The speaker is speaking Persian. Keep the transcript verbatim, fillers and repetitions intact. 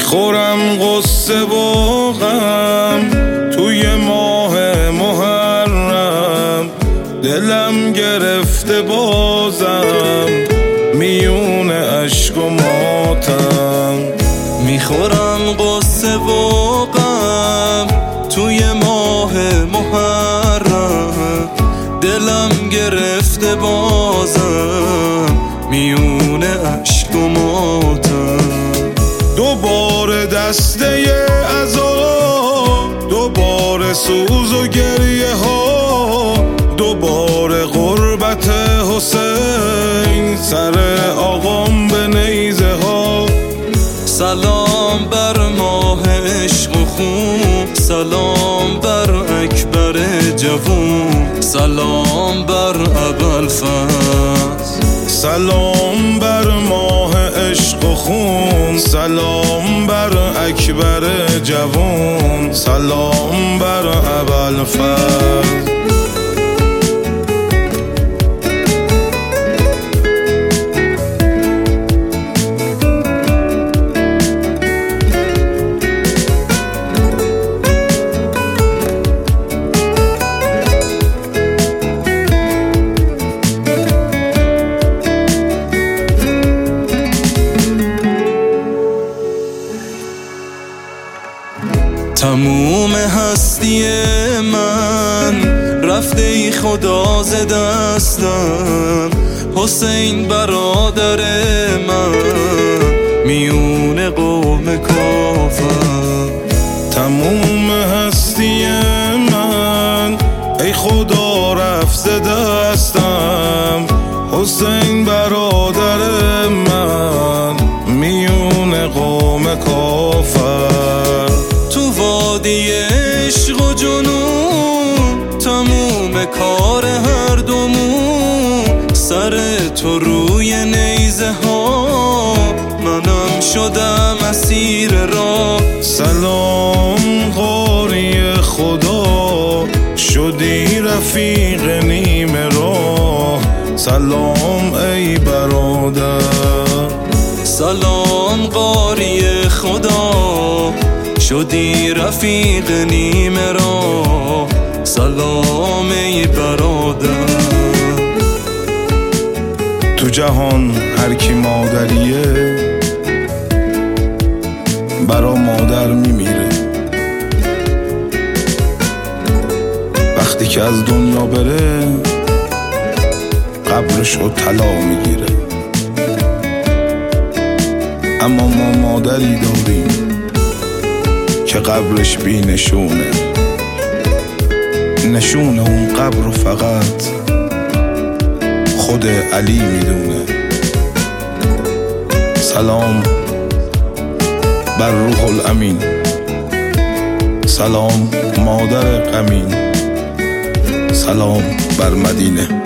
میخورم قصه و غم توی ماه محرم، دلم گرفته بازم میون عشق و ماتم. میخورم قصه و غم توی ماه محرم، دلم گرفته بازم میون عشق و ماتم. دوباره دسته عذاب، دوباره سوز و گریه ها، دوباره غربت حسین سر آقام به نیزه ها. سلام بر ماه عشق و خون، سلام بر اکبر جوون، سلام بر ابوالفضل. سلام بر ماه عشق و خون، سلام بر اکبر جوون، سلام بر ابوالفضل. تموم هستی من رفته ای خدا ز دستم، حسین برادر من میون قوم کافر. تموم هستی من ای خدا رفت ز دستم، حسین برادر من میون قوم کافر. تو وادی عشق و جنون تموم کار هر دومون، سر تو روی نیزه ها منم شدم اسیر راه. سلام قاری خدا شدی رفیق نیم راه، سلام ای برادر. سلام قاری خدا شدی رفیق نیم راه، سلام ای برادر. تو جهان هر کی مادریه برا مادر میمیره، وقتی که از دنیا بره قبرشو طلا میگیره. اما ما مادری داریم که قبرش بی نشونه، نشونه اون قبر فقط خود علی میدونه. سلام بر روح الامین، سلام مادر غمین، سلام بر مدینه.